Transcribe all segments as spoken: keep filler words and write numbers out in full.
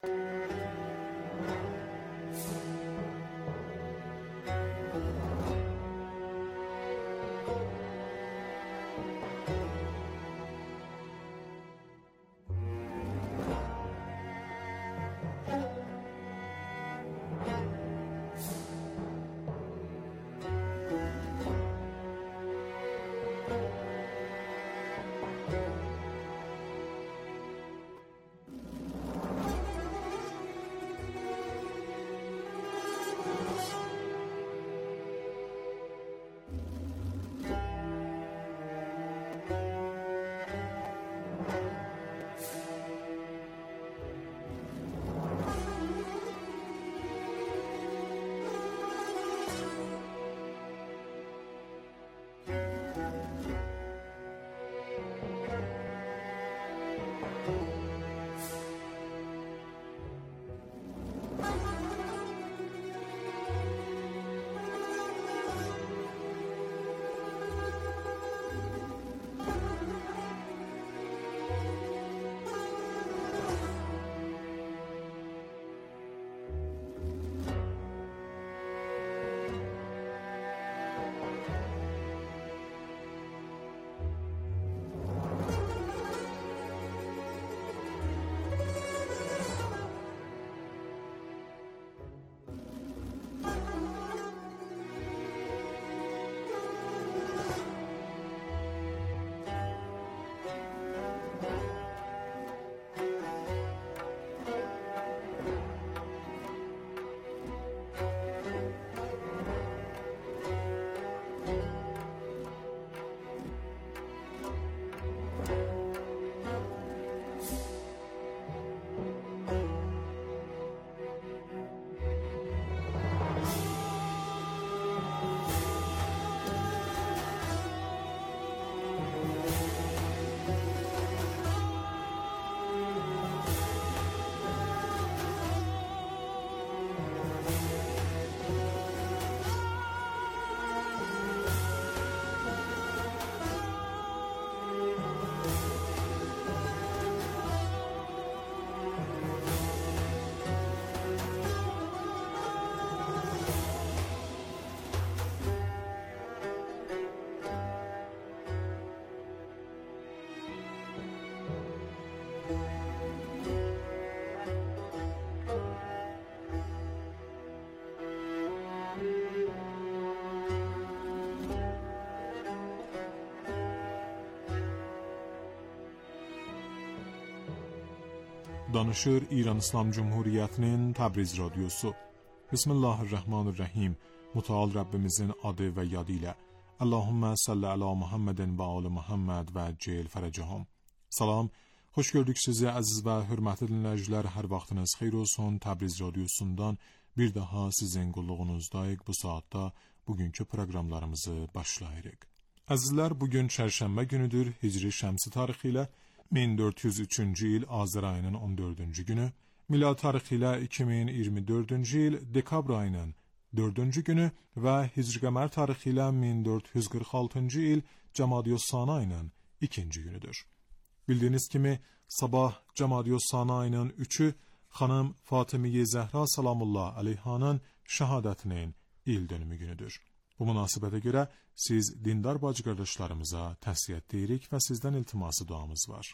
Danışır İran İslam Cumhuriyeti'nin Təbriz Radyosu. Bismillahirrahmanirrahim. Müteal Rabbimizin adı ve yadıyla. Allahümme salli ala Muhammedin ve ali Muhammed ve cel ferəcəhum. Salam, hoş gördük sizi aziz ve hürmetli dinleyiciler. Her vaxtınız xeyir olsun. Təbriz Radyosu'ndan bir daha sizin qulluğunuzdayıq. Bu saatte bugünkü proqramlarımızı başlayırıq. Azizler, bugün çərşənbə günüdür. Hicri şəmsi tarixi ilə min dörd yüz üçüncü il Azər ayının on dördüncü günü, milad tarixi ilə iki min iyirmi dördüncü il dekabr ayının dördüncü günü ve Hicri qəmər tarixi ilə min dörd yüz qırx altıncı il Cəmadiyyə-Sani ayının ikinci günüdür. Bildiğiniz kimi sabah Cəmadiyyə-Sani ayının üçü xanım Fatimiyyə Zəhra salamullah aleyhanın şəhadətinin il dönümü günüdür. Bu münasibətə görə siz dindar bacı qardaşlarımıza təsiyyət deyirik və sizdən iltiması duamız var.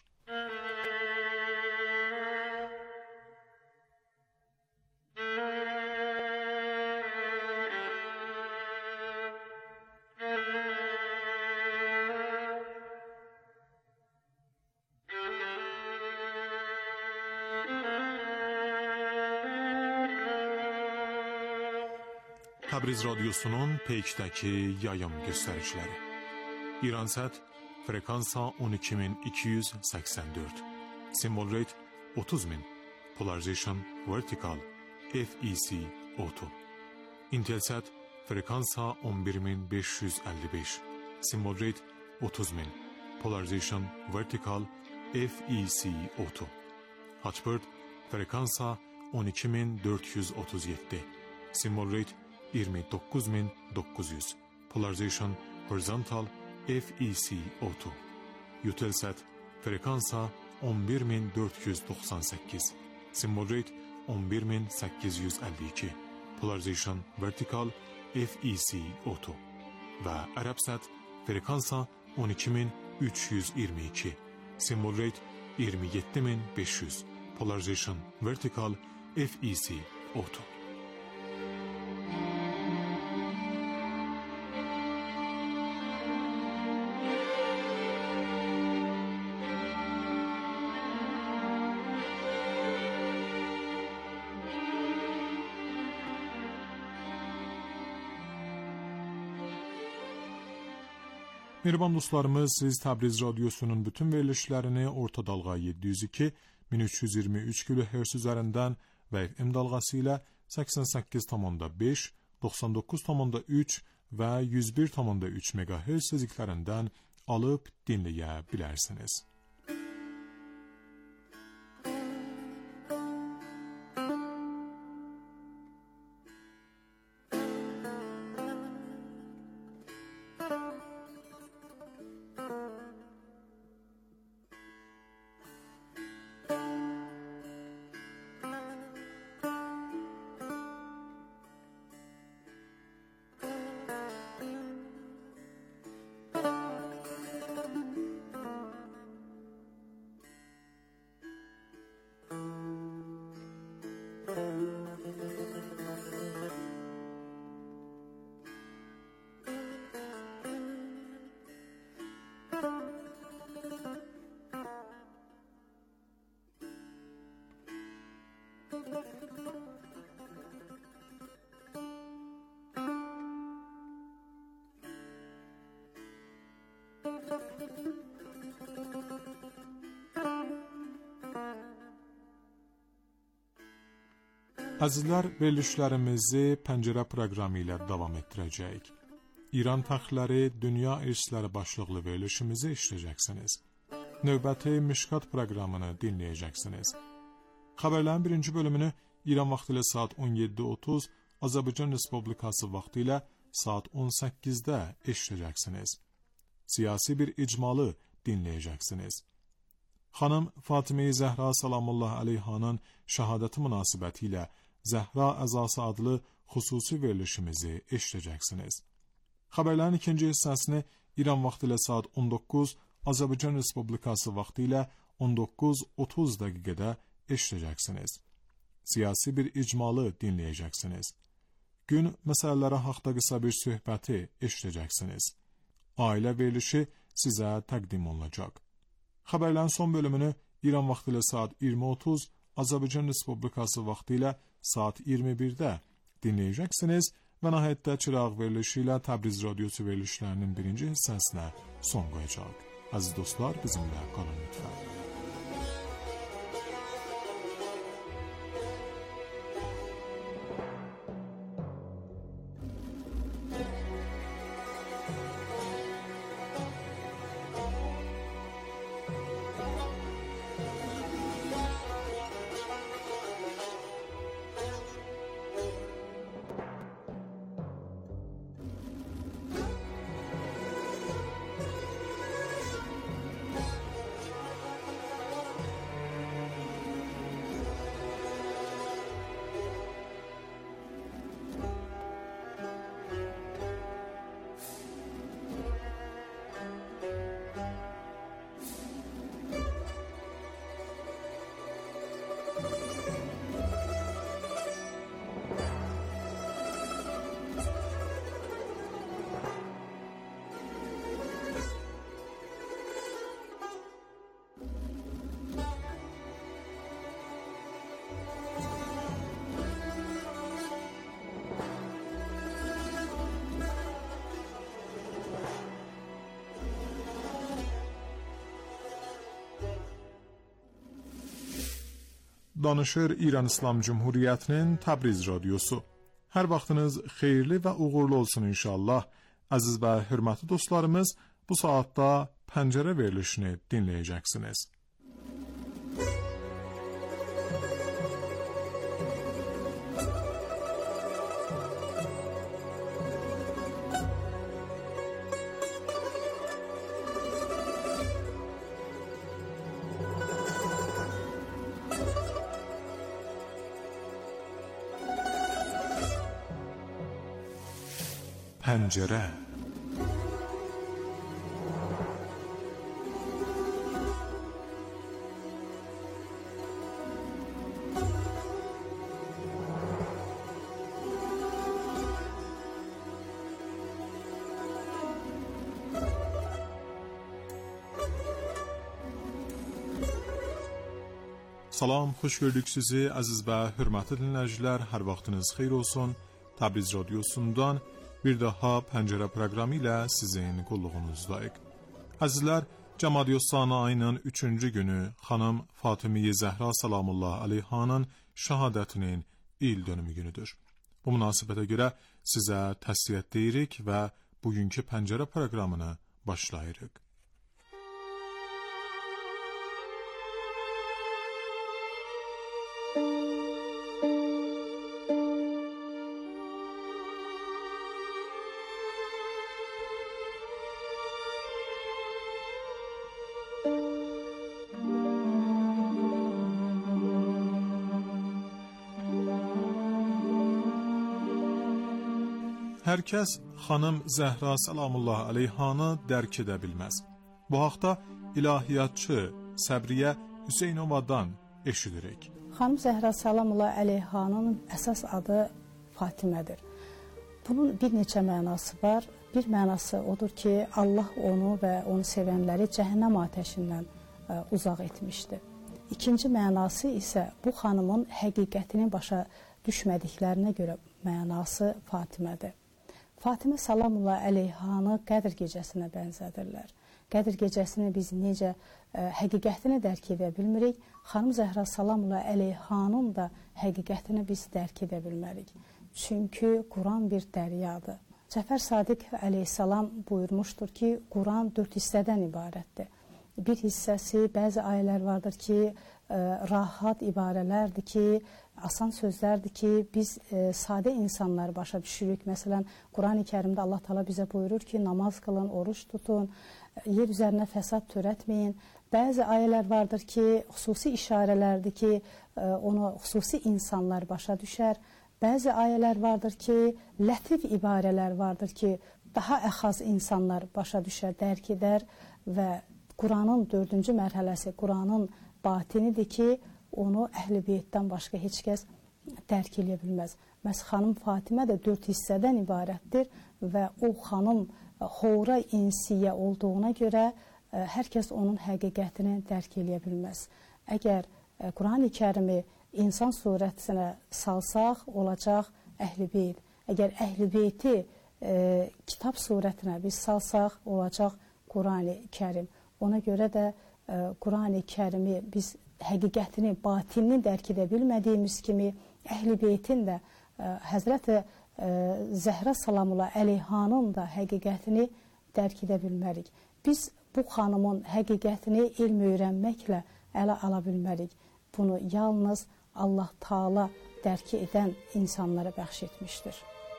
Təbriz Radyosu'nun Peyk'təki yayım göstəriciləri. İransat frekansa on iki min iki yüz səksən dörd, symbol rate otuz min, polarization vertical F E C auto. Intelsat frekansa on bir min beş yüz əlli beş, symbol rate otuz min, polarization vertical F E C auto. Hotbird frekansa on iki min dörd yüz otuz yeddi, symbol rate iyirmi doqquz min doqquz yüz, polarization horizontal F E C auto. Eutelsat frekansa on bir min dörd yüz doxsan səkkiz, symbol rate on bir min səkkiz yüz əlli iki, Polarization Vertical F E C Auto və Arabsat frekansa on iki min üç yüz iyirmi iki, Symbol Rate iyirmi yeddi min beş yüz, Polarization Vertical F E C Auto. Mehriban dostlarımız, siz Təbriz Radyosu'nun bütün verilişlerini orta dalga yedi yüz iki bin üç yüz iyirmi üç kilohertz üzerinden ve F M dalgası ile səksən səkkiz nöqtə beş, doxsan doqquz nöqtə üç ve yüz bir nöqtə üç megahertz seziklerinden alıp dinleyebilirsiniz. Əzizlər, verilişlərimizi pəncərə proqramı ilə davam etdirəcəyik. İran fəxrləri Dünya İrsləri başlıqlı verilişimizi işləyəcəksiniz. Növbəti Mişkat proqramını dinləyəcəksiniz. Xəbərlərin birinci bölümünü İran vaxtı ilə saat on yeddi otuz, Azərbaycan Respublikası vaxtı ilə saat on səkkizdə eşidəcəksiniz. Siyasi bir icmalı dinləyəcəksiniz. Xanım Fatimə-i Zəhra salamullah əleyhanın şəhadəti münasibəti ilə Zəhra əzası adlı xüsusi verilişimizi eşidəcəksiniz. Xəbərlərin ikinci hissəsini İran vaxtı ilə saat on doqquz, Azərbaycan Respublikası vaxtı ilə on doqquz otuz dəqiqədə eşidəcəksiniz. Siyasi bir icmalı dinləyəcəksiniz. Gün məsələləri haqqında qısa bir söhbəti eşidəcəksiniz. Ailə verilişi sizə təqdim olunacaq. Xəbərlərin son bölümünü İran vaxtı ilə saat iyirmi otuz, Azərbaycan Respublikası vaxtı ilə saat iyirmi birdə dinləyəcəksiniz və nəhayətdə çıraq verilişi ilə Təbriz Radyosu verilişlərinin birinci hissəsinə son qoyacaq. Əziz dostlar, bizimlə qalın lütfən. Danışır İran İslam Cumhuriyyətinin Təbriz Radyosu. Hər vaxtınız xeyirli və uğurlu olsun inşallah. Əziz və hörmətli dostlarımız, bu saatda pəncərə verilişini dinləyəcəksiniz. پنجره. Salam, xoş gördük sizi əziz və hörmətli dinləyicilər. Hər vaxtınız xeyir olsun. Təbriz radiosundan bir daha Pəncərə proqramı ilə sizin qulluğunuzdayıq. Əzizlər, Cəmadiyyə ayının üçüncü günü xanım Fatimə Zəhra salamullah əleyhanın şəhadətinin il dönümü günüdür. Bu münasibətə görə sizə təsliyyət deyirik və bugünkü Pəncərə proqramını başlayırıq. Hər kəs xanım Zəhra salamullah əleyhanı dərk edə bilməz. Bu haqda ilahiyyatçı Səbriyə Hüseynovadan eşidirik. Xanım Zəhra salamullah əleyhanın əsas adı Fatimədir. Bunun bir neçə mənası var. Bir mənası odur ki, Allah onu və onu sevənləri cəhənnəm atəşindən ə, uzaq etmişdi. İkinci mənası isə bu xanımın həqiqətini başa düşmədiklərinə görə mənası Fatimədir. Fatimə salamullah əleyhanı Qədr gecəsinə bənzədirlər. Qədr gecəsini biz necə ə, həqiqətini dərk edə bilmirik, xanım Zəhra salamullah əleyhanın da həqiqətini biz dərk edə bilmərik. Çünki Quran bir dəryadır. Cəfər Sadiq əleyhissalam buyurmuşdur ki, Quran dörd hissədən ibarətdir. Bir hissəsi, bəzi ayələr vardır ki, ə, rahat ibarələrdir ki, asan sözlərdir ki, biz e, sadə insanlar başa düşürük. Məsələn, Quran-ı Kərimdə Allah Teala bizə buyurur ki, namaz qılın, oruç tutun, yer üzərinə fəsad törətməyin. Bəzi ayələr vardır ki, xüsusi işarələrdir ki, e, onu xüsusi insanlar başa düşər. Bəzi ayələr vardır ki, lətif ibarələr vardır ki, daha əxaz insanlar başa düşər, dərk edər və Quranın dördüncü mərhələsi, Quranın batinidir ki, onu Əhl-i Beytdən başqa heç kəs dərk edə bilməz. Məhz xanım Fatimə də dörd hissədən ibarətdir və o xanım Xora insiyə olduğuna görə ə, hər kəs onun həqiqətini dərk edə bilməz. Əgər ə, Quran-ı Kərimi insan surətinə salsaq, olacaq Əhl-i Beyt. Əgər Əhl-i Beyti ə, kitab surətinə biz salsaq, olacaq Quran-ı Kərim. Ona görə də ə, Quran-ı Kərimi biz həqiqətini, batinini dərk edə bilmədiyimiz kimi Əhl-i Beytin də ə, Həzrəti ə, Zəhra salamullah əleyhanın da həqiqətini dərk edə bilmərik. Biz bu xanımın həqiqətini elm öyrənməklə ələ ala bilmərik. Bunu yalnız Allah Taala dərk edən insanlara bəxş etmişdir.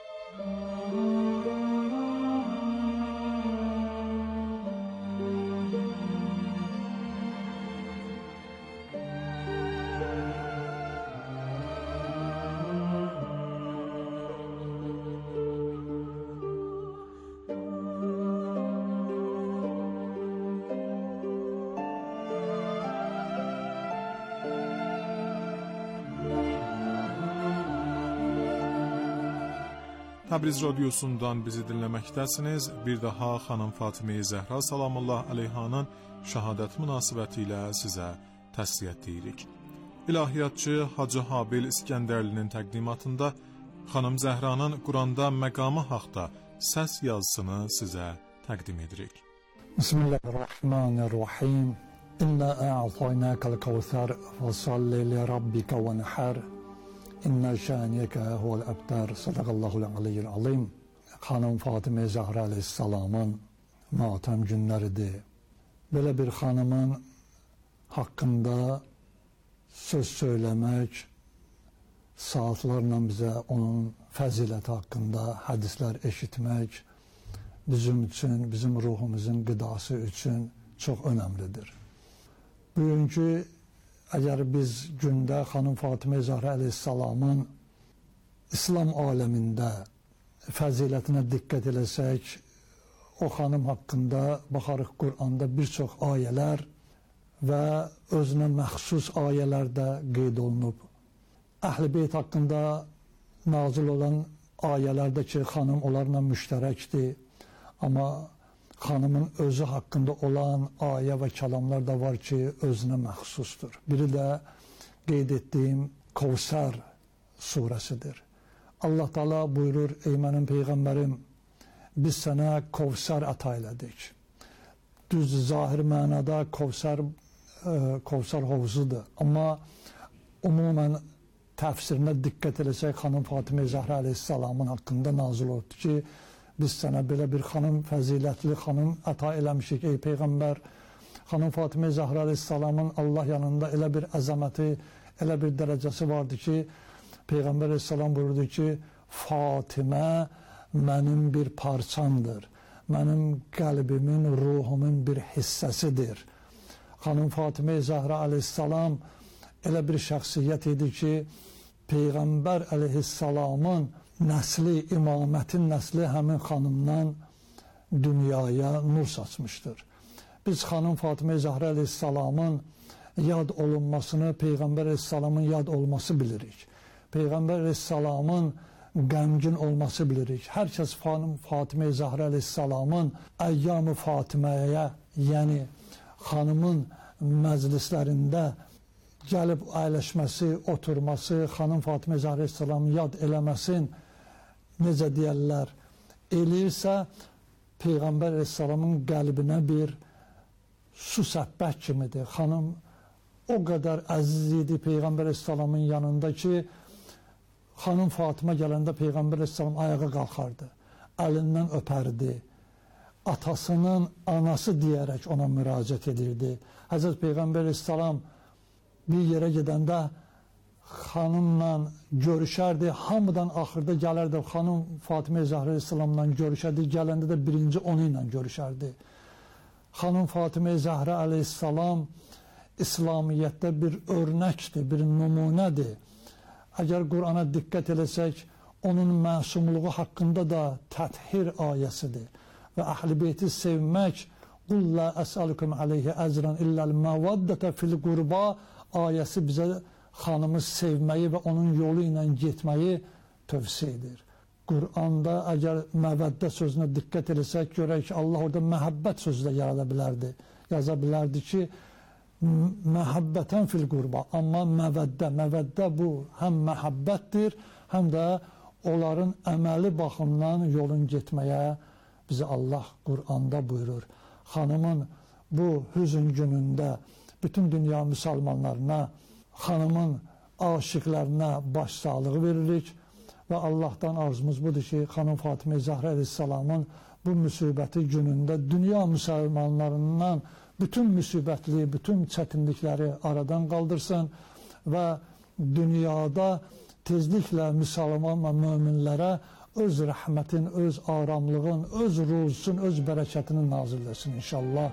Təbriz radiosundan bizi dinləməkdəsiniz. Bir daha xanım Fatimə Zəhra salamullah əleyhanın şəhadət münasibəti ilə sizə təsliyyət deyirik. İlahiyyatçı Hacı Habil İskəndərlinin təqdimatında xanım Zəhranın Quranda məqamı haqda səs yazısını sizə təqdim edirik. Bismillahirrahmanirrahim. İnna a'taynakal kawthar fasalli li rabbika wanhar. İnna şaniyeke huvel abtar. Sadaqallahul aliyyil azim. Xanım Fatimə Zəhra əleyhissalamın matəm günləridir. Belə bir xanımın haqqında söz söyləmək, saatlarla bizə onun fəziləti haqqında hədislər eşitmək bizim üçün, bizim ruhumuzun qidası üçün çox önəmlidir. Bugünkü əgər biz gündə xanım Fatimə Zəhra əleyhissalamın İslam aləmində fəzilətinə diqqət eləsək, o xanım haqqında baxarıq Quranda bir çox ayələr və özünə məxsus ayələr də qeyd olunub. Əhl-i Beyt haqqında nazil olan ayələrdə ki, xanım onlarla müştərəkdir, amma xanımın özü haqqında olan ayə və kəlamlar da var ki, özünə məxsusdur. Biri də qeyd etdiyim Kevsər surəsidir. Allah Teala buyurur, ey mənim Peyğəmbərim, biz sənə Kevsər əta elədik. Düz zahir mənada Kevsər, Kevsər hovuzudur. Amma umumən təfsirinə diqqət eləsək, xanım Fatimə Zəhra əleyhissalamın haqqında nazil oldu ki, biz sənə belə bir xanım, fəzilətli xanım əta eləmişik, ey Peyğəmbər. Xanım Fatimə Zəhra əleyhissalamın Allah yanında elə bir əzəməti, elə bir dərəcəsi vardı ki, Peyğəmbər əleyhissalam buyurdu ki, Fatimə mənim bir parçamdır, mənim qəlbimin, ruhumun bir hissəsidir. Xanım Fatimə Zəhra əleyhissalam elə bir şəxsiyyət idi ki, Peyğəmbər əleyhissalamın nəsli, imamətin nəsli həmin xanımdan dünyaya nur saçmışdır. Biz xanım Fatimə Zəhra əleyhissalamın yad olunmasını, Peyğəmbər əleyhissalamın yad olması bilirik. Peyğəmbər əleyhissalamın qəmgin olması bilirik. Hər kəs xanım Fatimə Zəhra əleyhissalamın əyyam-ı Fatiməyə, yəni xanımın məclislərində gəlib əyləşməsi, oturması, xanım Fatimə Zəhra əleyhissalamın yad eləməsin, necə deyərlər, eləyirsə, Peyğəmbər əleyhissalamın qəlbinə bir su səppək kimidir. Xanım o qədər əziz idi Peyğəmbər əleyhissalamın yanında ki, xanım Fatimə gələndə Peyğəmbər əleyhissalam ayağa qalxardı, əlindən öpərdi, atasının anası deyərək ona müraciət edirdi. Həzrət Peyğəmbər əleyhissalam bir yerə gedəndə xanımla görüşərdi, hamıdan axırda gələrdi, xanım Fatimə Zəhra əleyhissalamla görüşərdi, gələndə də birinci onu ilə görüşərdi. Xanım Fatimə Zəhra əleyhissalam İslamiyyətdə bir örnəkdir, bir nümunədir. Əgər Qurana diqqət eləsək, onun məsumluğu haqqında da təthir ayəsidir. Və Əhl-i Beyti sevmək, Qul la əsəlukum aleyhi əcran illəl məvaddətə fil qurba ayəsi bizə xanımı sevməyi və onun yolu ilə getməyi tövsiyə edir. Quranda əgər məvəddə sözünə diqqət eləsək, görək ki, Allah orada məhəbbət sözü də yarada bilərdi. Yaza bilərdi ki, məhəbbətən fil qurba, amma məvəddə, məvəddə bu həm məhəbbətdir, həm də onların əməli baxımdan yolun getməyə bizə Allah Quranda buyurur. Xanımın bu hüzün günündə bütün dünya müsəlmanlarına, xanımın aşiqlərinə başsağlığı veririk və Allahdan arzumuz budur ki, xanım Fatimə Zəhra əleyhissalamın bu müsibəti günündə dünya müsəlmanlarından bütün müsibətli, bütün çətinlikləri aradan qaldırsın və dünyada tezliklə müsəlman və möminlərə öz rəhmətin, öz aramlığın, öz ruzusun, öz bərəkətini nazil etsin inşallah.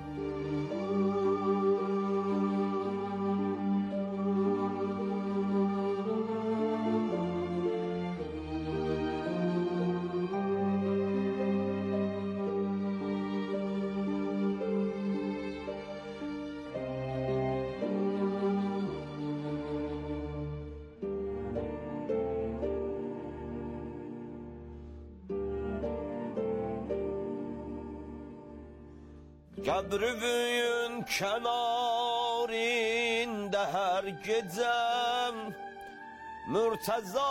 Qəbrüvün kənarində hər gecəm Mürtəza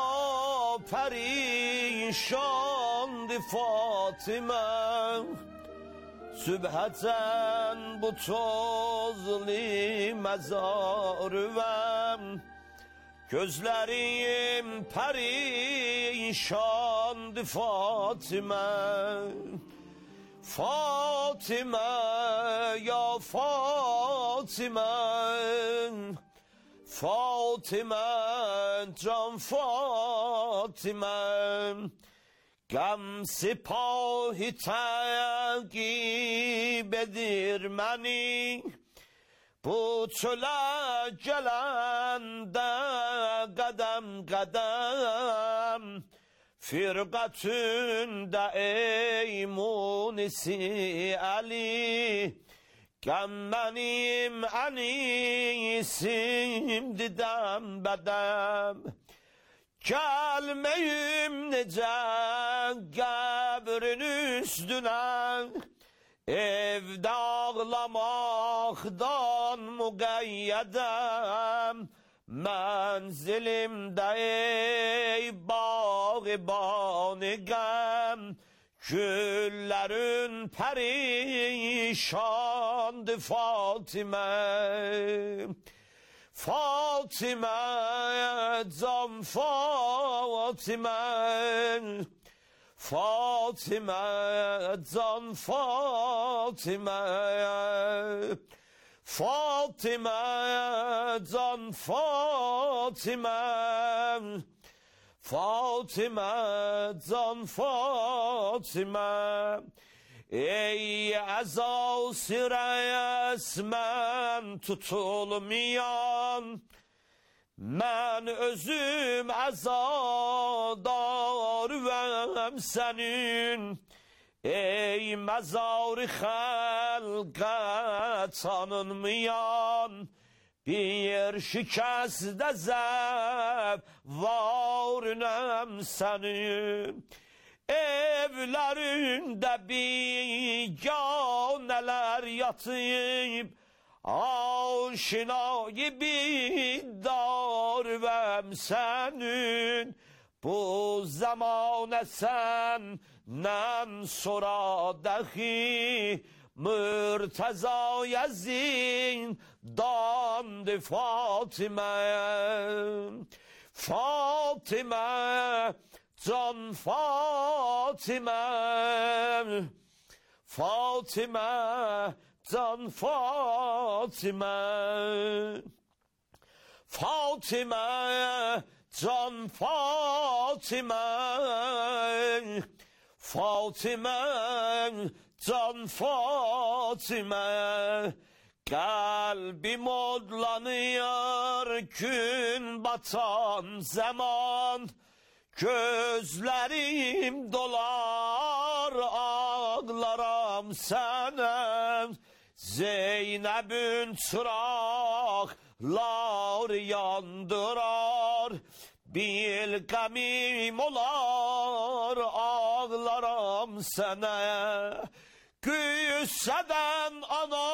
pərişandı Fatimə Sübhətən bu tozli məzarüvəm Gözlərim pərişandı Fatimə Fatimə, ya Fatimə, Fatimə, can Fatimə, qəm sipahi təqib edir məni, bu çölə gələndə qədəm qədəm, firqatünde ey munisi Ali, gam benim anisim didem bedem, gelmeyim nece kabrin üstüne, evde ağlamaktan mugayyedem, menzilimde ey bağıbanigem, küllerin perişandı Fatime. Fatime, can Fatime, Fatime, can Fatime, Fatime, can Fatime, Fatime, can Fatime. Ey azası resmen tutulmayan, ben özüm azadarım senin. Ey mezar-ı halka tanınmayan, bir şikeste zevvarinem senin. Evlerinde biganeler yatıp, aşina gibi darvem senin. Bu zamane senden sonra dahi Mürteza'ya zindandı Fatime. Fatime, can Fatime, Fatime, can Fatime, Fatime, can Fatime, Fatime, can Fatime. Kalbim odlanıyor gün batan zaman, gözlerim dolar ağlarım sana. Zeynep'in çıraklar yandırar, bil gamim olar ağlarım sana. Güsseden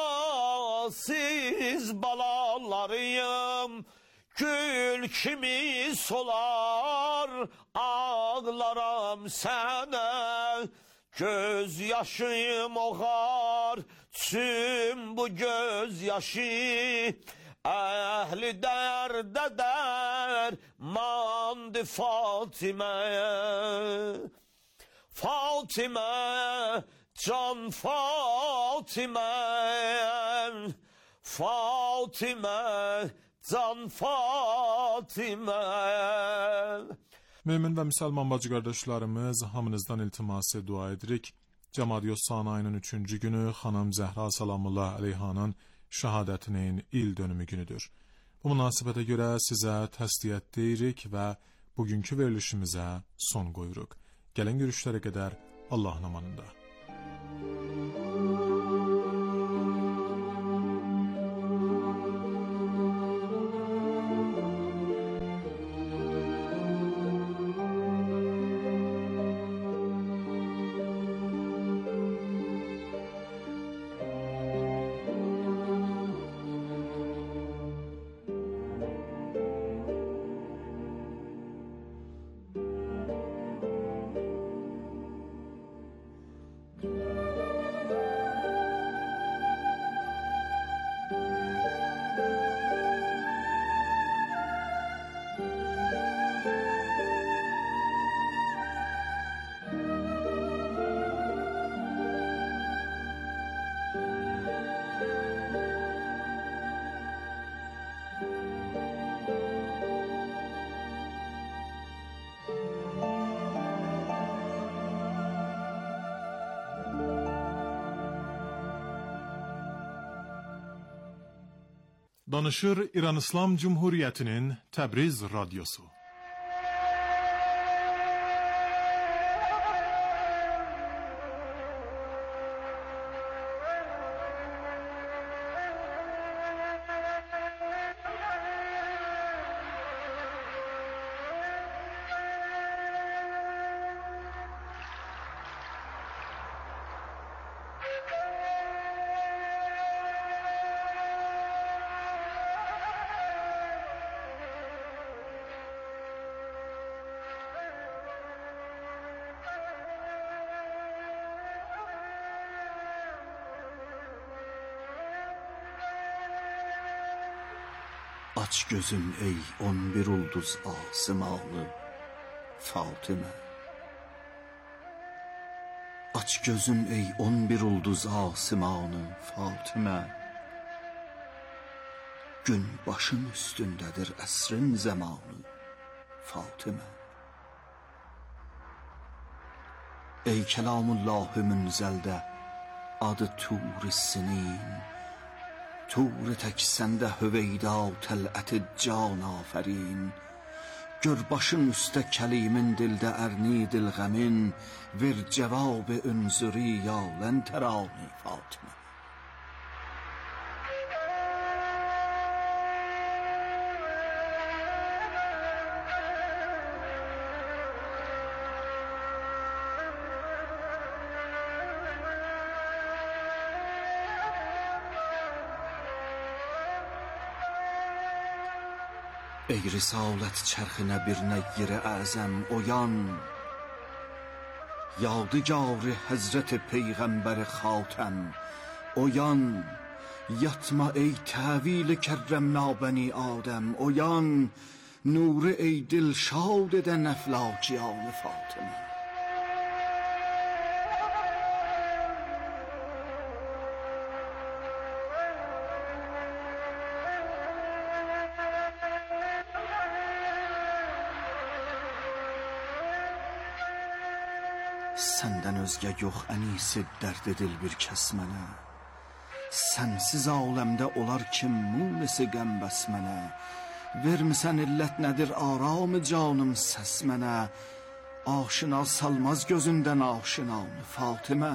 anasız balalarıyım, gül kimi solar ağlarım sana. Göz yaşım oğar tüm bu göz yaşı, ehli derde dermandı Fatime. Fatime, can Fatime, Fatime, can Fatime. Mümin və müsəlman bacı qardaşlarımız, hamınızdan iltiması dua edirik. Cəmadiyot Sanayının üçüncü günü xanım Zəhra salamullah əleyhanın şəhadətinin il dönümü günüdür. Bu münasibətə görə sizə təsdiyyət deyirik və bugünkü verilişimizə son qoyuruq. Gələn görüşlərə qədər Allahın amanında. Danışır İran İslam Cumhuriyeti'nin Təbriz Radyosu. Aç gözün ey on bir ulduz asımanı Fatıma. Aç gözün ey on bir ulduz asımanı Fatıma. Gün başın üstündedir əsrin zamanı Fatıma. Ey kelamullah-ı münzəldə adı Tur-i Sinin, Tur-i tək səndə hüveyda tələt-i can afərin. Gör başın üstə kəlimin dildə ərni dilğəmin, ver cevab-ı ünzuri ya lən tərani Fatıma. Ey risalət çərxinə bir nəyyir-i əzəm oyan, yadigar-ı Həzrət-i Peyğəmbər xatəm oyan, yatma ey təvil kərrəmna bəni Adəm oyan, nuru ey dilşad edən əflakiyan Fatıma. Səndən özgə yox ənisi dərd edil bir kəs mənə, sənsiz aləmdə olar kim munisi qəmbəs mənə, vermisən illət nədir aram-ı canım səs mənə, aşina salmaz gözündən aşinanı Fatıma.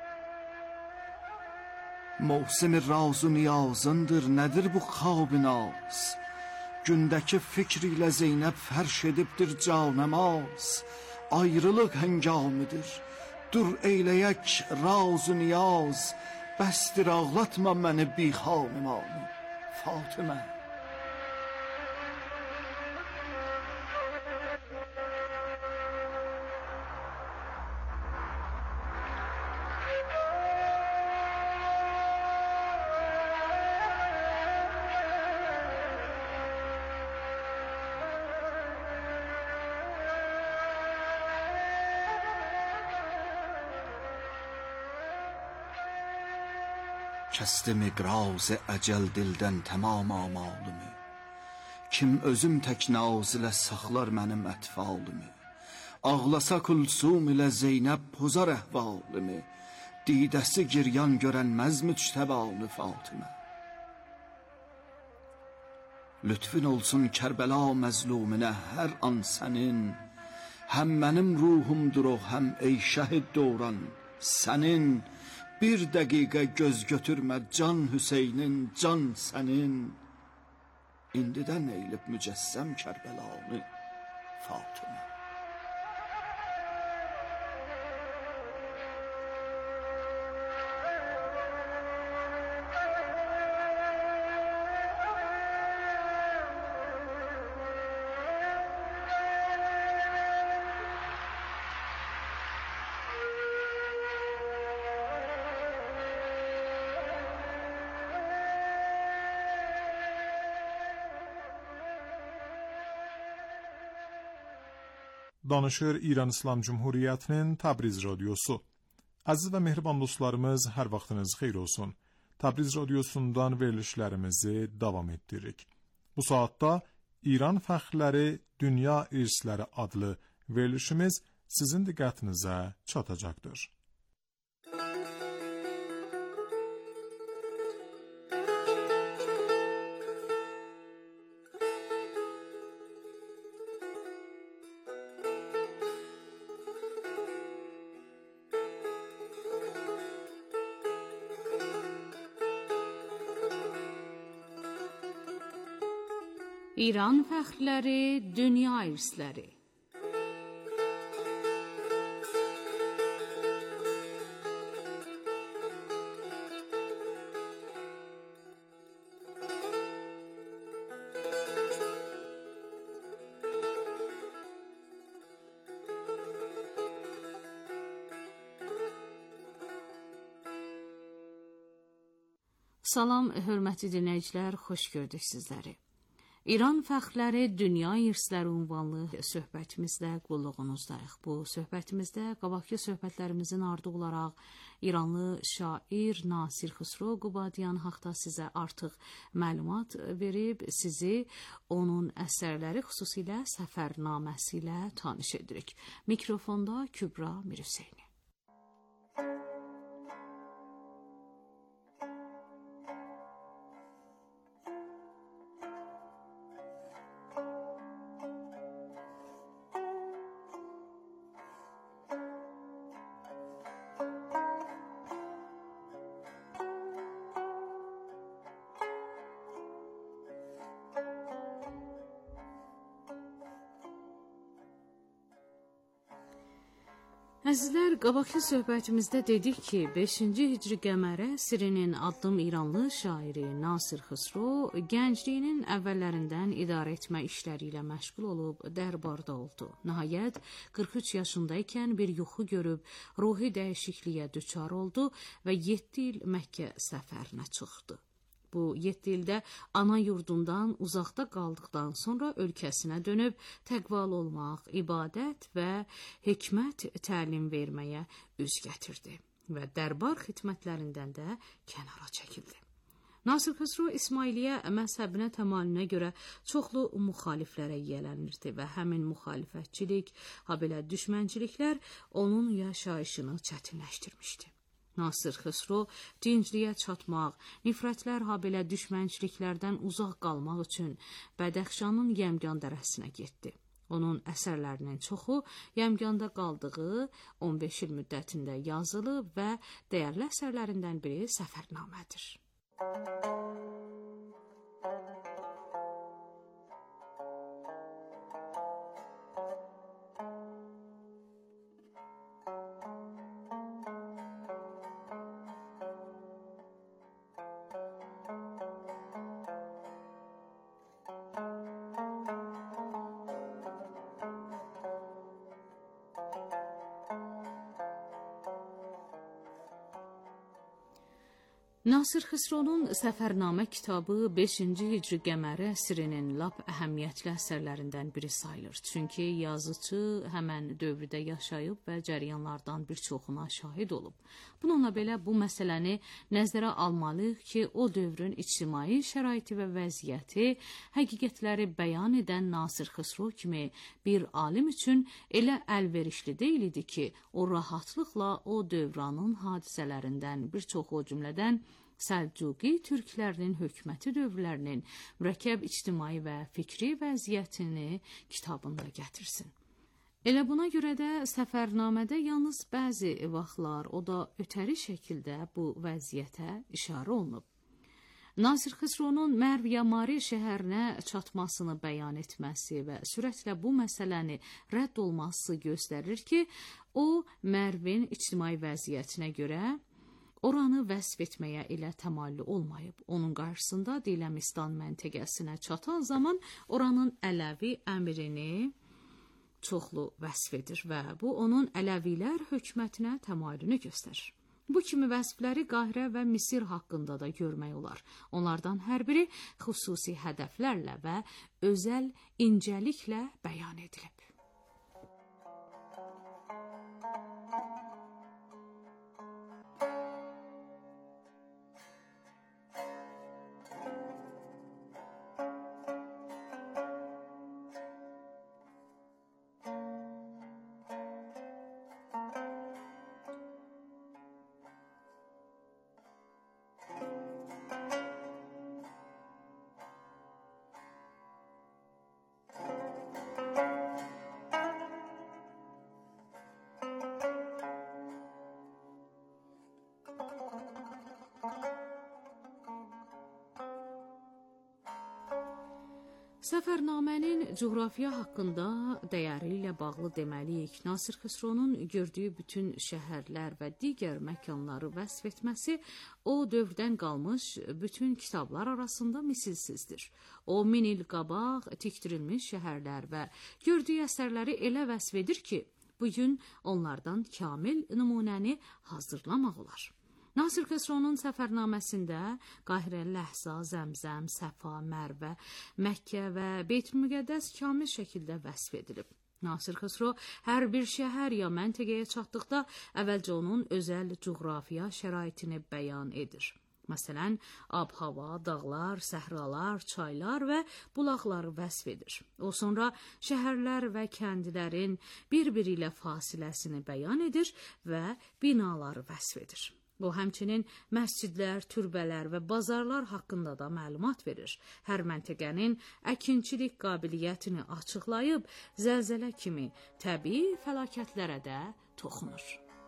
Mevsim-i raz-ı niyazındır nədir bu xab-ı naz, gündəki fikr ilə Zeynəb fərş edibdir canəmaz, ayrılıq həngamıdır, dur eyləyək raz-ı niyaz, bəsdir ağlatma məni bi xanımanı Fatıma. Kəsdi miqraz-ı əcəl dildən tamam amalımı, kim özüm tək naz ilə saxlar mənim ətfalımı, ağlasa kulsum ilə Zeynəb pozar əhvalımı, didəsi giryan görənməz müctəbanı Fatıma. Lütfün olsun Kərbəla məzluminə hər an sənin, həm mənim ruhumdur o, həm ey şəhid doğran sənin, bir dəqiqə göz götürmə can Hüseynin, can sənin, indidən eylib mücəssəm Kərbəlanı Fatıma. Danışır İran İslam Cumhuriyyətinin Təbriz Radiosu. Əziz və mehriban dostlarımız, hər vaxtınız xeyir olsun. Təbriz Radiosundan verilişlərimizi davam etdiririk. Bu saatda İran fəxrləri, Dünya İrsləri adlı verilişimiz sizin diqqətinizə çatacaqdır. İran fəxrləri, dünya irsləri. Salam, hörmətli dinləyicilər, xoş gördük sizləri. İran fəxrləri dünya irsləri ünvanlı söhbətimizdə qulluğunuzdayıq. Bu söhbətimizdə qabaqki söhbətlərimizin ardı olaraq İranlı şair Nasir Xusro Qubadiyan haqda sizə artıq məlumat verib, sizi onun əsərləri xüsusilə Səfərnaməsi ilə tanış edirik. Mikrofonda Kübra Mirhüseyni. Əzizlər, qabaqki söhbətimizdə dedik ki, beşinci hicri qəmərə Sirinin addım İranlı şairi Nasir Xusro gəncliyinin əvvəllərindən idarə etmə işləri ilə məşğul olub dərbarda oldu. Nəhayət, qırx üç yaşındaykən bir yuxu görüb ruhi dəyişikliyə düçar oldu və yeddi il Məkkə səfərinə çıxdı. Bu yeddi ildə ana yurdundan uzaqda qaldıqdan sonra ölkəsinə dönüb təqvalı olmaq, ibadət və hikmət təlim verməyə üz gətirdi və dərbar xidmətlərindən də kənara çəkildi. Nasir Xusro İsmailiyyə məzhəbinə təmayülünə görə çoxlu müxaliflərə yiyələnirdi və həmin müxalifətçilik, habelə düşmənçiliklər onun yaşayışını çətinləşdirmişdi. Nasir Xusro dincliyə çatmaq, nifrətlər habelə düşmənçiliklərdən uzaq qalmaq üçün Bədəxşanın Yəmgan dərəsinə getdi. Onun əsərlərinin çoxu Yəmganda qaldığı on beş il müddətində yazılıb və dəyərli əsərlərindən biri Səfərnamədir. Nasir Xusronun Səfərnamə kitabı beşinci hicri qəməri əsrinin lap əhəmiyyətli əsərlərindən biri sayılır. Çünki yazıcı həmən dövrdə yaşayıb və cəryanlardan bir çoxuna şahid olub. Bununla belə bu məsələni nəzərə almalıyıq ki, o dövrün ictimai şəraiti və vəziyyəti həqiqətləri bəyan edən Nasir Xusro kimi bir alim üçün elə əlverişli deyil idi ki, o rahatlıqla o dövranın hadisələrindən bir çoxu o cümlədən Səlcuqi türklərinin hökuməti dövrlərinin mürəkkəb ictimai və fikri vəziyyətini kitabında gətirsin. Elə buna görə də Səfərnamədə yalnız bəzi vaxtlar, o da ötəri şəkildə bu vəziyyətə işarə olunub. Nasir Xusronun Mərv Yamari şəhərinə çatmasını bəyan etməsi və sürətlə bu məsələni rədd olması göstərir ki, o Mərvin ictimai vəziyyətinə görə oranı vəsf etməyə elə təmayüllü olmayıb. Onun qarşısında Diləmistan məntəqəsinə çatan zaman oranın Ələvi əmrini çoxlu vəsf edir və bu onun Ələvilər hökumətinə təmayülünü göstərir. Bu kimi vəsfləri Qahirə və Misir haqqında da görmək olar. Onlardan hər biri xüsusi hədəflərlə və özəl incəliklə bəyan edilib. Səfərnamənin coğrafiya haqqında dəyəri ilə bağlı deməliyik. Nasir Xusronun gördüyü bütün şəhərlər və digər məkanları vəsf etməsi o dövrdən qalmış bütün kitablar arasında misilsizdir. O min il qabaq tikdirilmiş şəhərlər və gördüyü əsərləri elə vəsf edir ki, bugün onlardan kamil nümunəni hazırlamaq olar. Nasir Xosrowun səfərnaməsində Qahirə, Ləhza, Zəmzəm, Səfa, Mərvə, Məkkə və Beytülmüqəddəs kamil şəkildə vəsf edilib. Nasir Xosrow hər bir şəhər ya məntəqəyə çatdıqda əvvəlcə onun özəl coğrafiya şəraitini bəyan edir. Məsələn, ab-hava, dağlar, səhralar, çaylar və bulaqları vəsf edir. O sonra şəhərlər və kəndlərin bir-biri ilə fasiləsini bəyan edir və binaları vəsf edir. O həmçinin məscidlər, türbələr və bazarlar haqqında da məlumat verir. Hər məntəqənin əkinçilik qabiliyyətini açıqlayıb, zəlzələ kimi təbii fəlakətlərə də toxunur.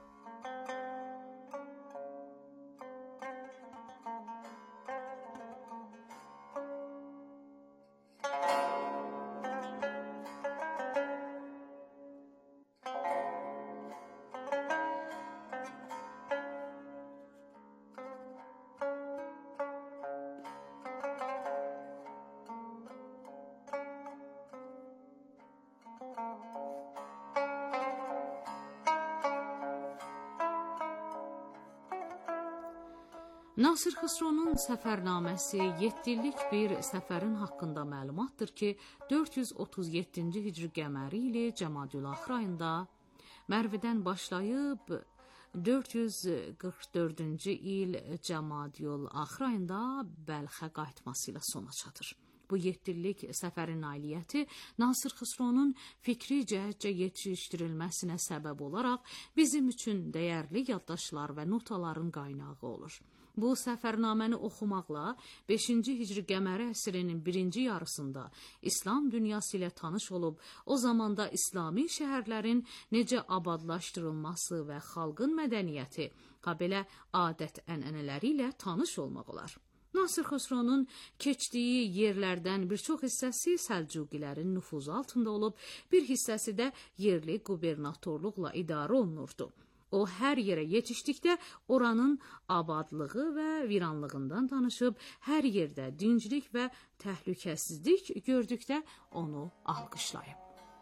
Nasir Xosrowun səfərnaməsi yeddi illik bir səfərin haqqında məlumatdır ki, dörd yüz otuz yeddinci hicri qəməri ili Cəmadül-Axır ayında Mərvədən başlayıb dörd yüz qırx dördüncü il Cəmadül-Axır ayında Bəlxə qayıtması ilə sona çatır. Bu yeddi illik səfərin nailiyyəti Nasir Xosrowun fikri cəhətcə yetişdirilməsinə səbəb olaraq bizim üçün dəyərli yaddaşlar və notaların qaynağı olur. Bu səfərnaməni oxumaqla beşinci hicri qəməri əsrinin birinci yarısında İslam dünyası ilə tanış olub, o zamanda İslami şəhərlərin necə abadlaşdırılması və xalqın mədəniyyəti, habelə adət-ənənələri ilə tanış olmaq olar. Nasir Xosrowun keçdiyi yerlərdən bir çox hissəsi Səlcuqilərin nüfuzu altında olub, bir hissəsi də yerli qubernatorluqla idarə olunurdu. O hər yerə yetişdikdə oranın abadlığı və viranlığından danışıb, hər yerdə dinclik və təhlükəsizlik gördükdə onu alqışlayıb.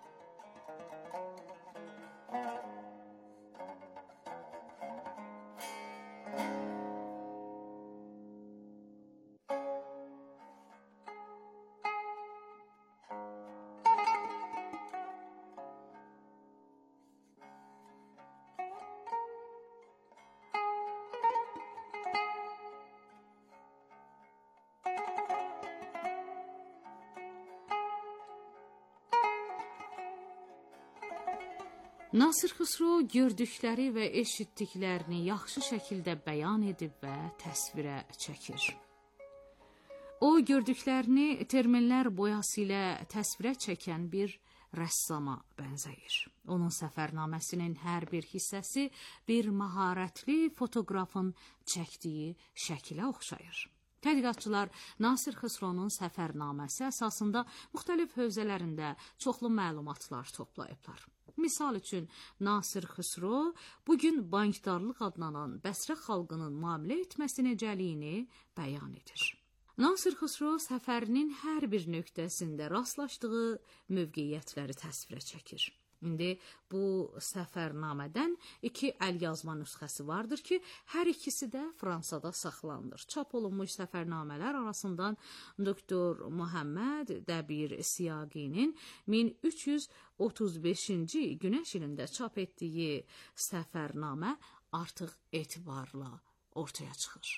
Nasir Xosrow gördükləri və eşitdiklərini yaxşı şəkildə bəyan edib və təsvirə çəkir. O, gördüklərini terminlər boyası ilə təsvirə çəkən bir rəssama bənzəyir. Onun səfərnaməsinin hər bir hissəsi bir məharətli fotoqrafın çəkdiyi şəkilə oxşayır. Tədqiqatçılar Nasir Xosrowun səfərnaməsi əsasında müxtəlif hövzələrində çoxlu məlumatlar toplayıblar. Misal üçün, Nasir Xosrow bugün bankdarlıq adlanan Bəsrə xalqının müamilə etməsi necəliyini bəyan edir. Nasir Xosrow səfərinin hər bir nöqtəsində rastlaşdığı mövqeyiyyətləri təsvirə çəkir. İndi bu səfərnamədən iki əlyazma nüsxəsi vardır ki, hər ikisi də Fransada saxlanılır. Çap olunmuş səfərnamələr arasından doktor Muhammed Dəbir Siyaqinin min üç yüz otuz beşinci günəş ilində çap etdiyi səfərnamə artıq etibarla ortaya çıxır.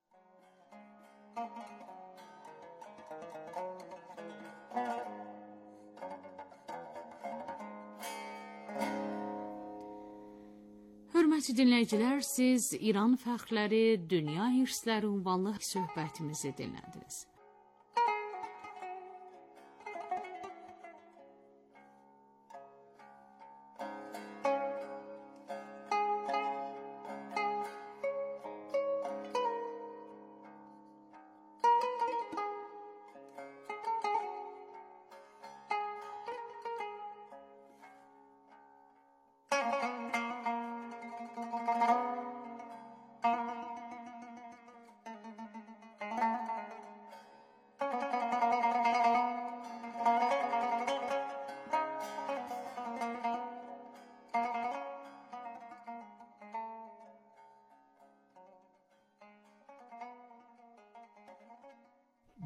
Hörmətli dinləyicilər, siz İran fəxrləri, dünya hirsləri ünvanlı söhbətimizi dinlədiniz.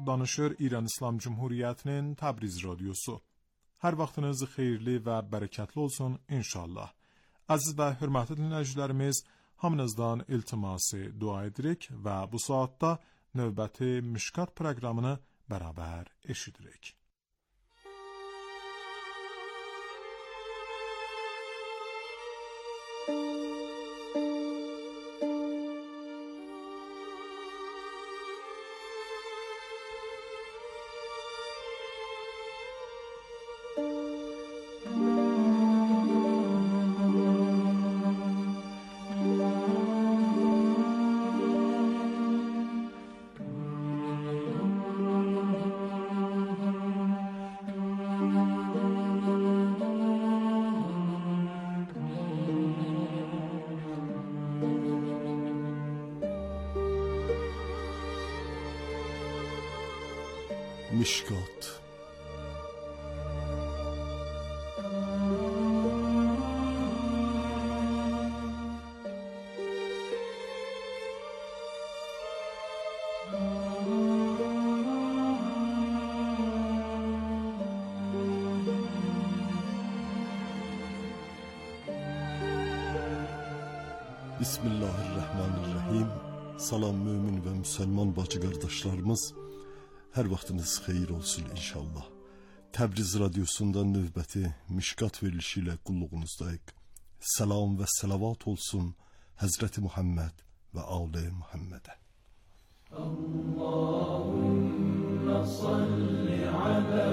danışır İran İslam Cumhuriyyətinin Təbriz radiosu. Hər vaxtınız xeyirli və bərəkətli olsun inşallah. Əziz və hörmətli dinləyicilərimiz, hamınızdan iltiması dua edirik və bu saatda növbəti Mişkat proqramını bərabər eşidirik. Mişkat. Bismillahirrahmanirrahim. Salam mümin ve Müslüman bacı kardeşlerimiz. Hər vaxtınız xeyir olsun inşallah. Təbriz Radyosu'nda növbəti Mişkat verilişi ilə qulluğunuzdayıq. Salam və salavat olsun Həzrəti Muhammed və Âl-i Muhammed'e. Allahümme salli ala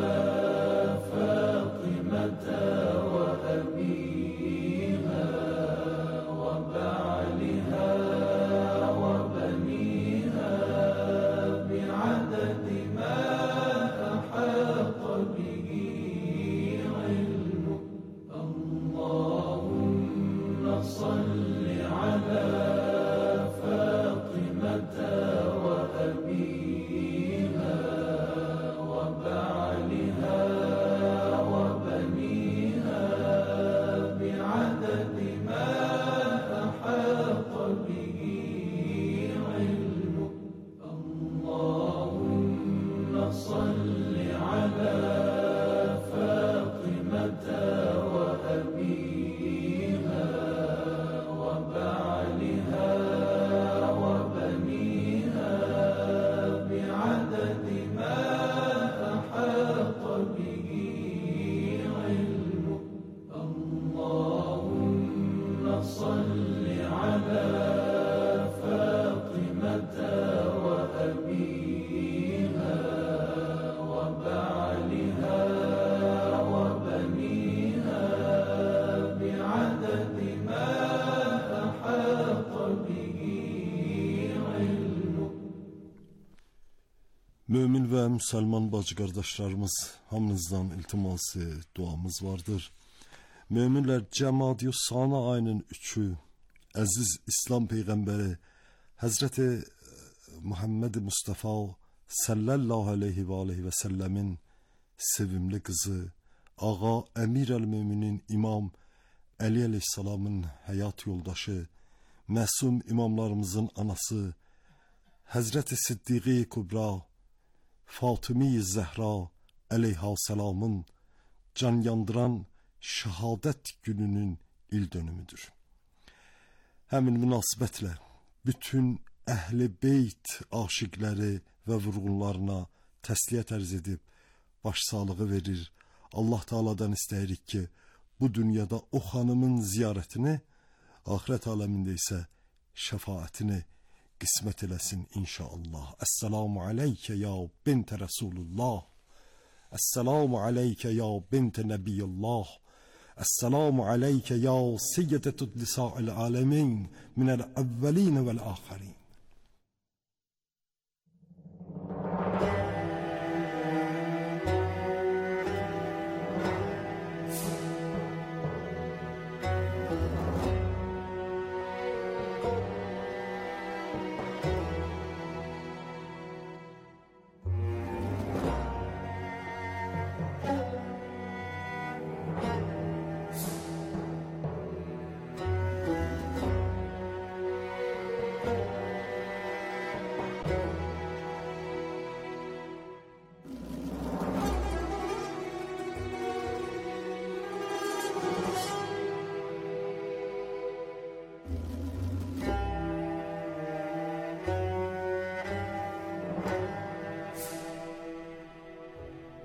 Fatimete ve ebiha ve ba'liha ve beniha bi'adedi Mümin ve Müslüman bacı kardeşlerimiz, hamınızdan iltiması, duamız vardır. Müminler Cəmaat-ı Sana ayının üçü, Əziz İslam Peyğəmbəri Hazreti Muhammed Mustafa sallallahu aleyhi ve aleyhi ve sellemin sevimli kızı, Ağa Emir el-Müminin İmam Ali aleyhisselamın hayat yoldaşı, məsum imamlarımızın anası, Hazreti Siddiqi Kubra, Fatımi Zəhra aleyhisselamın can yandıran şehadet gününün il dönümüdür. Həmin münasibətlə bütün Əhl-i Beyt aşiqləri və vurğunlarına təsliyyət ərz edib başsağlığı verir. Allah Teala'dan istəyirik ki, bu dünyada o xanımın ziyarətini, ahirət aləmində isə şəfaətini qismət eləsin inşallah. Esselamu aleyke ya binte Resulullah. Esselamu aleyke ya binte Nebiyullah. Esselamu aleyke ya seyyedetud lisa'il alemin minel evveline vel ahirin.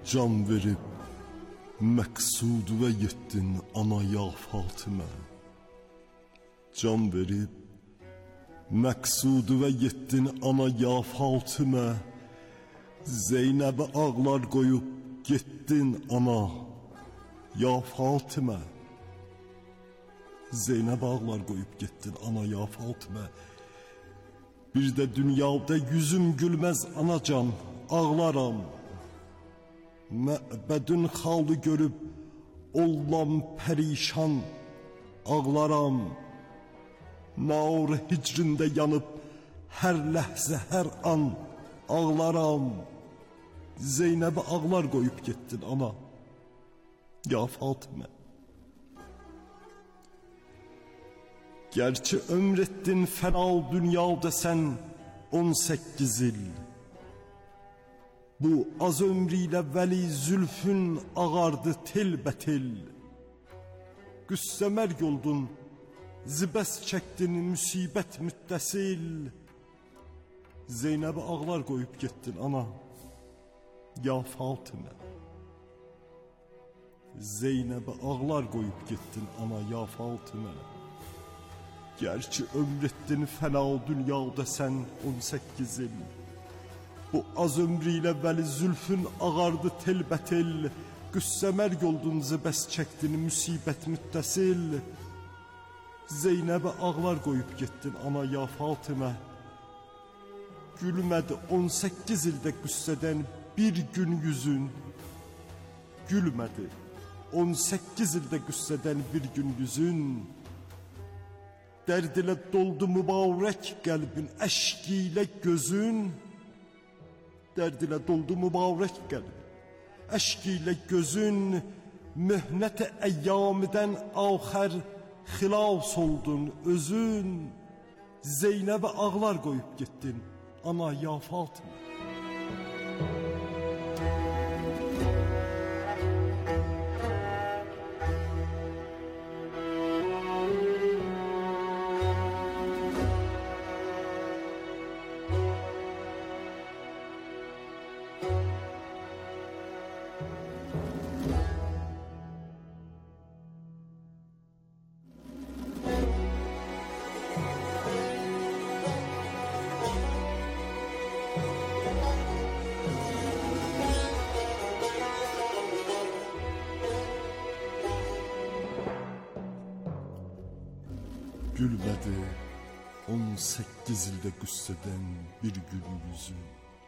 can verib məqsuduna yetdin ana ya Fatimə. Can verib məqsuduna yetdin ana ya Fatimə. Zeynəbə ağlar qoyub getdin ana ya Fatimə. Zeynəbə ağlar qoyub getdin ana ya Fatimə. Bir də dünyada yüzüm gülməz anacan, ağlaram. Məbədün xalı görüb ollam pərişan, ağlaram. Nar hicrində yanıb hər ləhzə, hər an ağlaram. Zeynəbə ağlar qoyub getdin ana ya Fatimə. Gerçi ömr etdin fənal dünyada sən on səkkiz il. Bu az ömrüyle vəli zülfün ağardı telbətil. Qüssə mərg oldun, zibəs çəkdin müsibət müttəsil. Zeynəbə ağlar qoyub getdin ana ya Fatimə. Zeynəbə ağlar qoyub getdin ana ya Fatimə. Gerçi ömr etdin fənal dünyada sən on səkkiz il. Bu az ömrüyle vəli zülfün ağardı telbətil. Qüssə mərg oldun, zibəs çəkdin müsibət müttəsil. Zeynəbə ağlar qoyub getdin ana ya Fatimə. Gülmədi on səkkiz ildə qüssədən bir gün yüzün. Gülmədi on səkkiz ildə qüssədən bir gün yüzün. Dərd ilə doldu mübarək qəlbin, əşq ilə gözün. Dərd ilə doldu mübarək qəlbin, əşq ilə gözün. Möhnət-i əyyamidən axər xilas oldun özün. Zeynəbə ağlar qoyub getdin ana ya Fatimə. Gülmədi on səkkiz ildə qüssədən bir gün yüzün.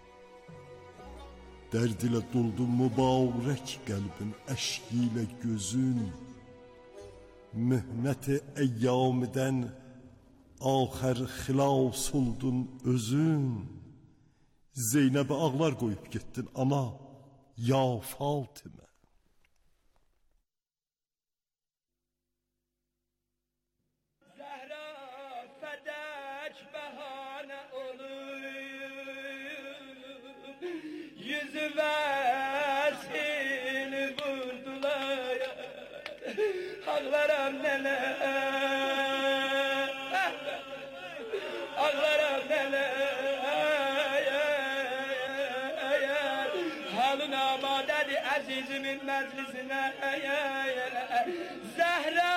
Dərd ilə doldu mübarək qəlbin, əşq ilə gözün. Möhnət-i əyyamidən axər xilas oldun özün. Zeynəbə ağlar qoyub getdin ana ya Fatimə. Versin vurdular, ağlarım neler, ağlarım neler. Halın amadedi azizimin meclisine Zehra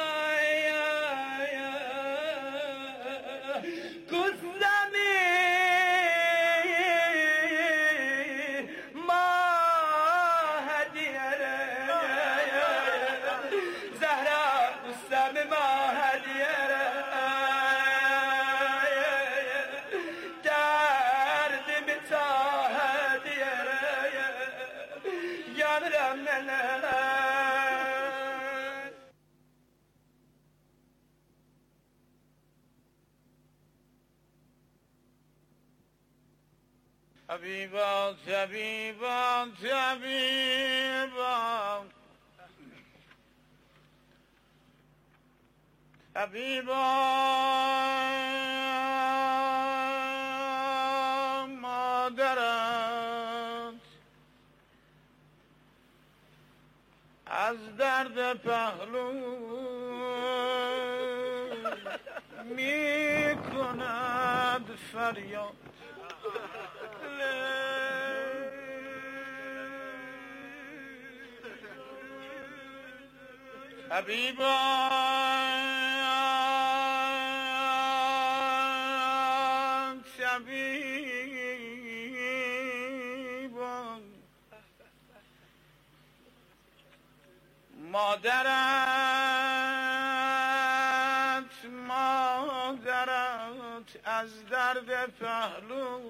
Habibat, Habibat, Habibat, Habibat, madarat az derd pehlu mi kund feryad. حبیبان حبیبان مادرت مادرت از درد پهلو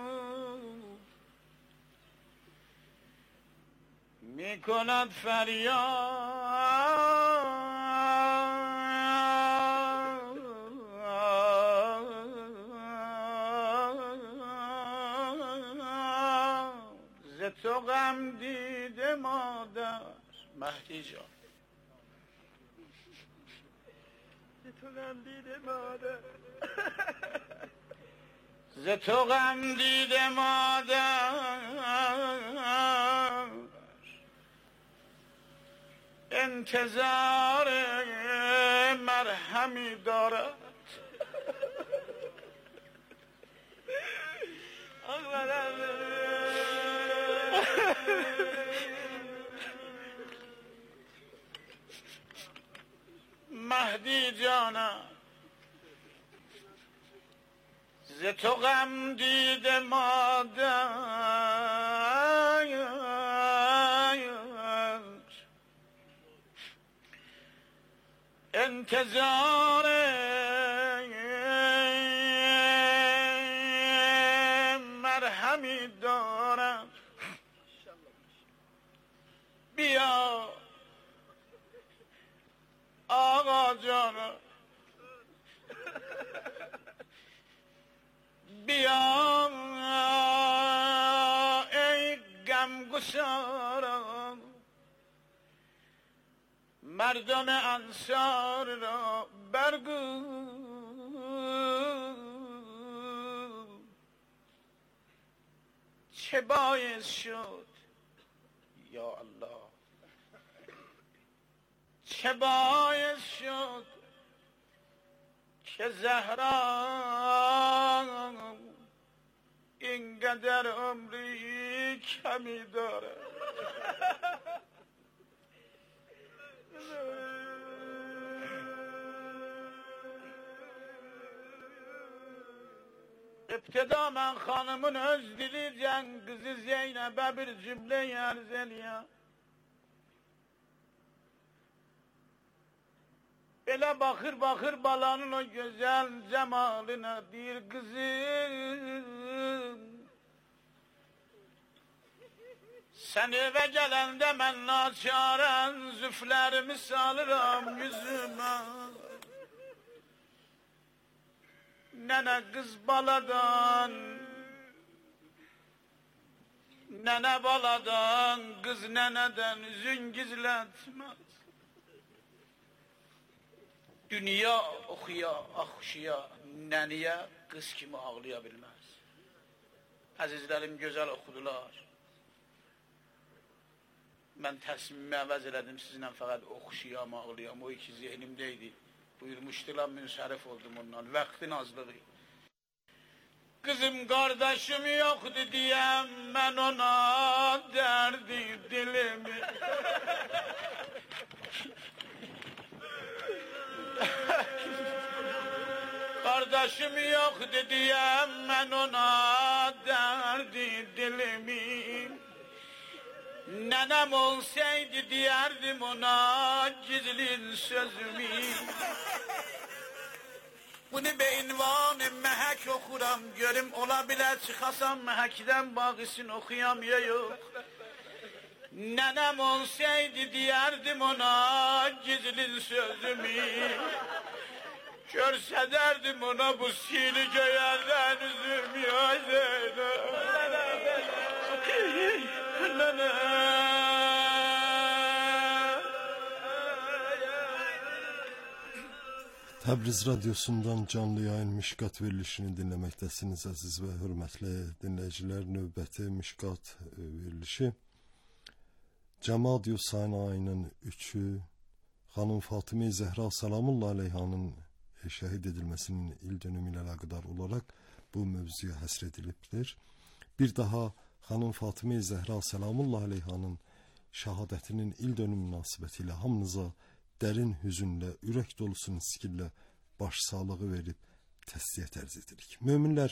می کند فریاد ز تو غم دیده مادر مهدی جان ز تو غم دیده مادر ز تو غم دیده مادر انتظار مرهمی دارد مهدی جانم ز تو غم دیده مادر انتظار مرهمی دارم بیا آقا جان بیا ای غمگساران مردم انصار را برگو چه باعث شد یا الله چه باعث شد که زهرا اینقدر عمری کمی داره ابتدا من خانمın öz diliyken kızı Zeynep'e bir cümle arz ediyor. Elə bakır bakır balanın o güzel cemaline bir kızım. Sen eve gelende ben naçaren züflerimi salırım yüzüme. Nene kız baladan, nene baladan, kız neneden üzün gizletmez. Dünya okuya, akşıya, neniye kız kimi ağlayabilmez. Azizlerim güzel okudular. Ben təsmimi əvəz elədim sizinlə fəqət oxuşuyam, ağlayam, o iki zehnimdeydi. Buyurmuşdular, münsərif oldum ondan, vaxtin azlığı. Kızım kardeşim yoktu diyem, ben ona derdi dilimi. Kardeşim yoktu diyem, ben ona derdi dilimi. Nenem olsaydı diyerdim ona gizlin sözümü. Bunu be invanı mehek okuram, görüm olabilir çıkasam mehekden bağısını okuyam ya yok. Nenem olsaydı diyerdim ona gizlin sözümü. Görse derdim ona bu sili göyerden üzüm ya Zeynep. Təbriz Radyosu'ndan canlı yayın Mişqat verilişini dinləməkdəsiniz əziz və hörmətli dinləyicilər. Növbəti Mişqat verilişi Cəmad-ı Sayın ayının üçü xanım Fatimə Zəhra Salamullah Aleyhanın şəhid edilməsinin il dönümü ilə əlaqədar olaraq bu mövzuya həsr edilibdir. Bir daha xanım Fatimə Zəhra Salamullah Aleyhanın şəhadətinin il dönümü münasibətilə hamınıza dərin hüzünlə, ürək dolusu niskinlə başsağlığı verib təsliyyət ərz edirik. Möminlər,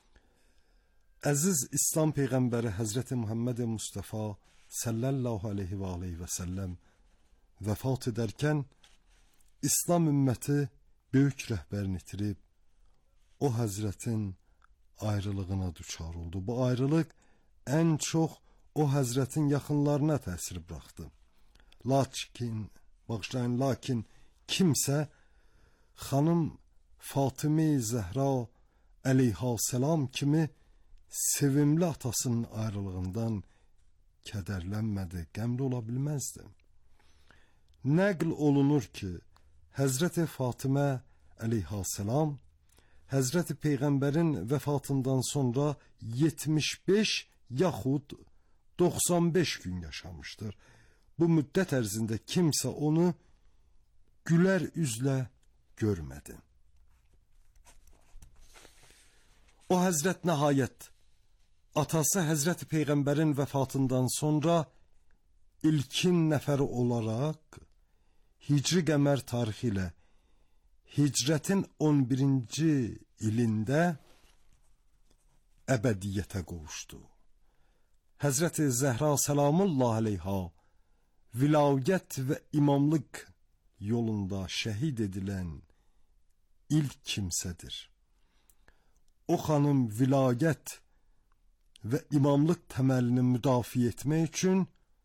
əziz İslam Peyğəmbəri Həzrəti Muhammed Mustafa sallallahu aleyhi və aleyhi və səlləm vəfat edərkən İslam ümməti böyük rəhbərini itirib, o həzrətin ayrılığına düçar oldu. Bu ayrılıq ən çox o həzrətin yaxınlarına təsir buraxdı. Lakin, bağışlayın, lakin kimsə xanım Fatıma-i Zəhra əleyhissalam kimi sevimli atasının ayrılığından kədərlənmədi, qəmli ola bilməzdi. Nəql olunur ki, Həzrəti Fatıma əleyhissalam Həzrəti Peyğəmbərin vəfatından sonra yetmiş beş yaxud doxsan beş gün yaşamışdır. Bu müddət ərzində kimsə onu gülər üzlə görmədi. O həzrət nəhayət atası Həzrəti Peyğəmbərin vəfatından sonra ilkin nəfəri olaraq Hicri qəmər tarixi ilə Hicrətin on birinci ilində əbədiyyətə qovuşdu. Həzrəti Zəhra salamullah aleyha vilayət və imamlıq yolunda şəhid edilən ilk kimsədir. O xanım vilayət və imamlıq təməlini müdafiə etmək üçün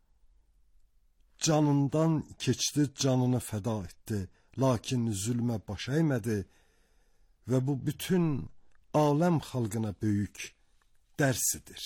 canından keçdi, canını fəda etdi. Lakin zülmə baş əymədi və bu bütün aləm xalqına böyük dərsidir.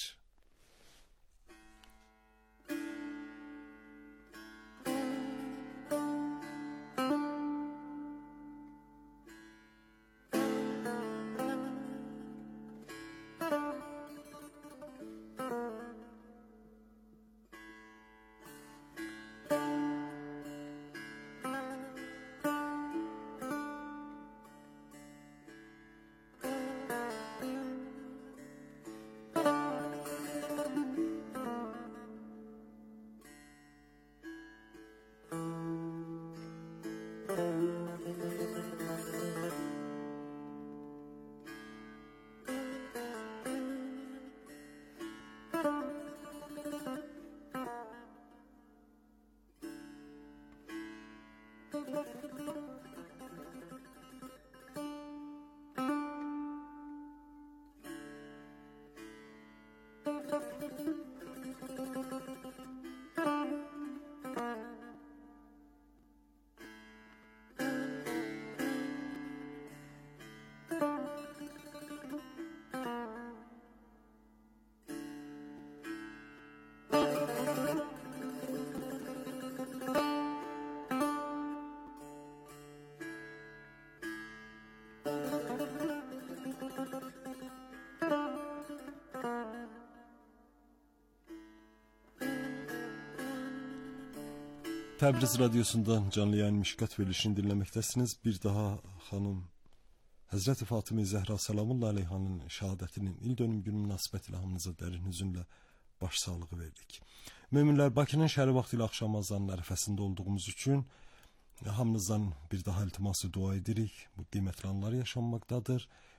Təbriz Radyosu'ndan canlı yayın Mişkat verilişini dinləməkdəsiniz. Bir daha xanım Həzrəti Fatıma-i Zəhra salamullah aleyhanın şəhadətinin il dönüm günü münasibətilə hamınıza dərin hüzünlə başsağlığı verdik. Möminlər, Bakının şəhəri vaxtı ilə axşam azanın ərəfəsində olduğumuz üçün hamınızdan bir daha iltiması dua edirik. Bu qiymətli anlar yaşanmaqdadır.